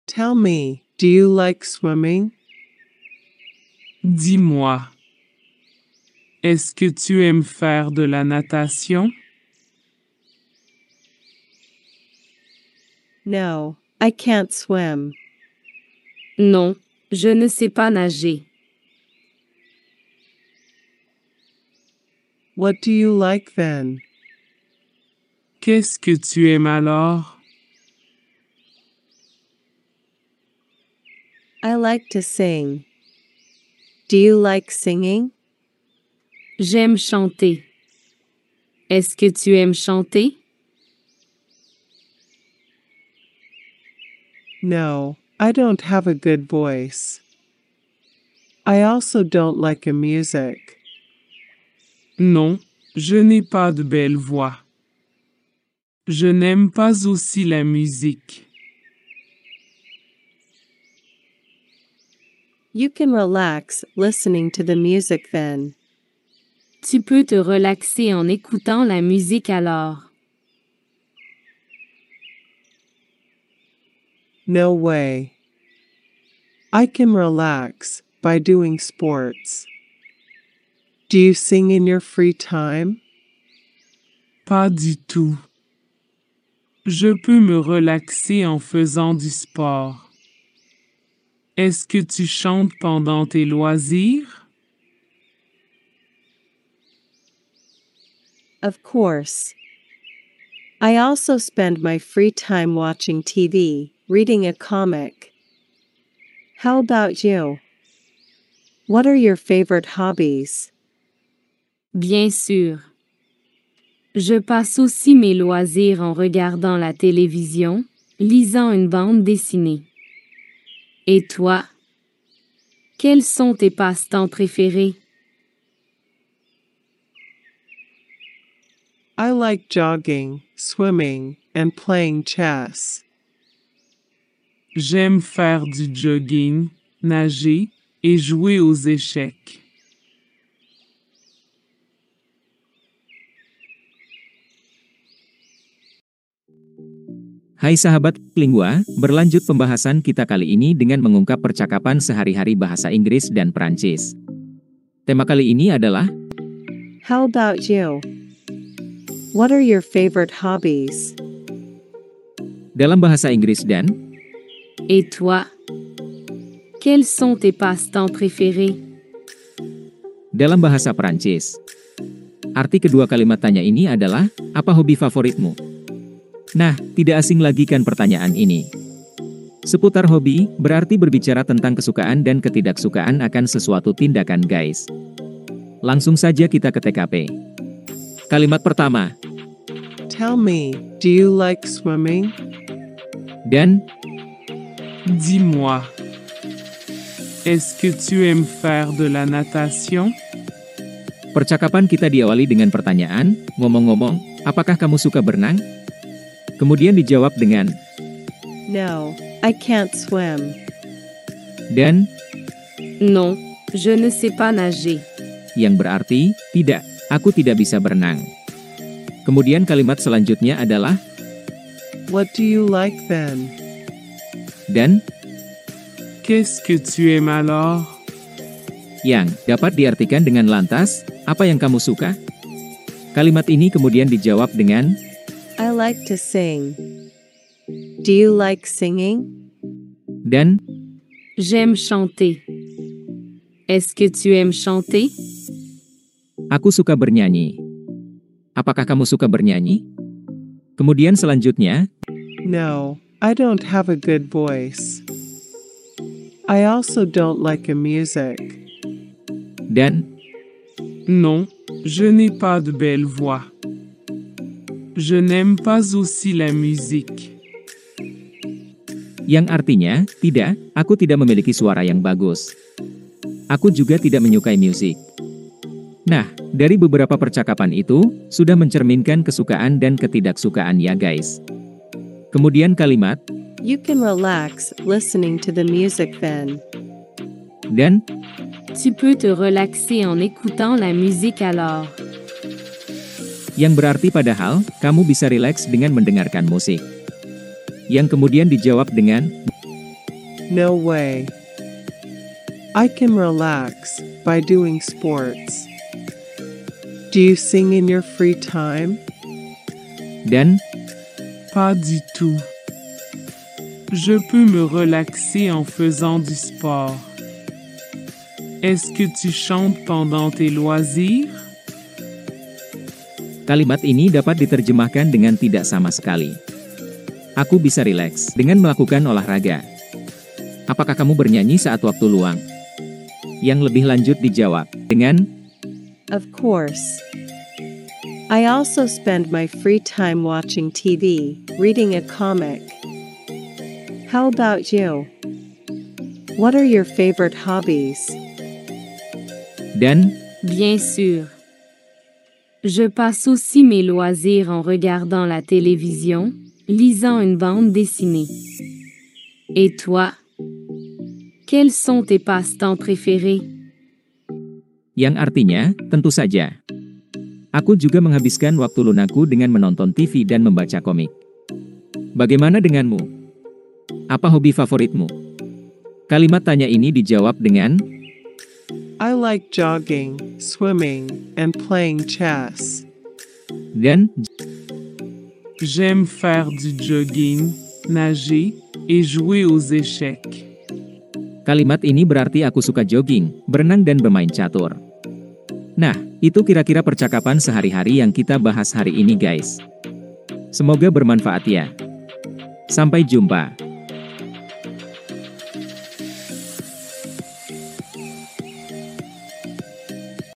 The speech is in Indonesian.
Tell me, do you like swimming? Dis-moi, est-ce que tu aimes faire de la natation? No, I can't swim. Non, je ne sais pas nager. What do you like then? Qu'est-ce que tu aimes alors? I like to sing. Do you like singing? J'aime chanter. Est-ce que tu aimes chanter? No, I don't have a good voice. I also don't like music. Non, je n'ai pas de belle voix. Je n'aime pas aussi la musique. You can relax listening to the music then. Tu peux te relaxer en écoutant la musique alors. No way. I can relax by doing sports. Do you sing in your free time? Pas du tout. Je peux me relaxer en faisant du sport. Est-ce que tu chantes pendant tes loisirs? Of course. I also spend my free time watching TV, reading a comic. How about you? What are your favorite hobbies? Bien sûr. Je passe aussi mes loisirs en regardant la télévision, lisant une bande dessinée. Et toi? Quels sont tes passe-temps préférés? I like jogging, swimming, and playing chess. J'aime faire du jogging, nager et jouer aux échecs. Hai sahabat Lingua, berlanjut pembahasan kita kali ini dengan mengungkap percakapan sehari-hari bahasa Inggris dan Prancis. Tema kali ini adalah How about you? What are your favorite hobbies? dalam bahasa Inggris dan Et toi? Quels sont tes passe-temps préférés? dalam bahasa Prancis. Arti kedua kalimat tanya ini adalah, apa hobi favoritmu? Nah, tidak asing lagi kan pertanyaan ini. Seputar hobi, berarti berbicara tentang kesukaan dan ketidaksukaan akan sesuatu tindakan guys. Langsung saja kita ke TKP. Kalimat pertama, Tell me, do you like swimming? dan Dis-moi, est-ce que tu aimes faire de la natation? percakapan kita diawali dengan pertanyaan, ngomong-ngomong, apakah kamu suka berenang? Kemudian dijawab dengan, No, I can't swim. dan, Non, je ne sais pas nager. yang berarti, tidak, aku tidak bisa berenang. Kemudian kalimat selanjutnya adalah, What do you like then? dan, Qu'est-ce que tu aimes alors? yang dapat diartikan dengan lantas, apa yang kamu suka? Kalimat ini kemudian dijawab dengan, I like to sing. Do you like singing? dan, J'aime chanter. Est-ce que tu aimes chanter? aku suka bernyanyi. Apakah kamu suka bernyanyi? Kemudian selanjutnya, No, I don't have a good voice. I also don't like music. dan, Non, je n'ai pas de belle voix. Je n'aime pas aussi la musique. yang artinya, tidak, aku tidak memiliki suara yang bagus. Aku juga tidak menyukai musik. Nah, dari beberapa percakapan itu, sudah mencerminkan kesukaan dan ketidaksukaan ya guys. Kemudian kalimat, You can relax listening to the music then. dan, Tu peux te relaxer en écoutant la musique alors. yang berarti padahal, kamu bisa rileks dengan mendengarkan musik. Yang kemudian dijawab dengan, No way. I can relax by doing sports. Do you sing in your free time? Dan, Pas du tout. Je peux me relaxer en faisant du sport. Est-ce que tu chantes pendant tes loisirs? kalimat ini dapat diterjemahkan dengan tidak sama sekali. Aku bisa rileks dengan melakukan olahraga. Apakah kamu bernyanyi saat waktu luang? Yang lebih lanjut dijawab dengan Of course. I also spend my free time watching TV, reading a comic. How about you? What are your favorite hobbies? dan Bien sûr. Je passe aussi mes loisirs en regardant la télévision, lisant une bande dessinée. Et toi? Quels sont tes passe-temps préférés? yang artinya, tentu saja. Aku juga menghabiskan waktu lunaku dengan menonton TV dan membaca komik. Bagaimana denganmu? Apa hobi favoritmu? Kalimat tanya ini dijawab dengan I like jogging, swimming, and playing chess. dan J'aime faire du jogging, nager et jouer aux échecs. kalimat ini berarti aku suka jogging, berenang dan bermain catur. Nah, itu kira-kira percakapan sehari-hari yang kita bahas hari ini guys. Semoga bermanfaat ya. Sampai jumpa.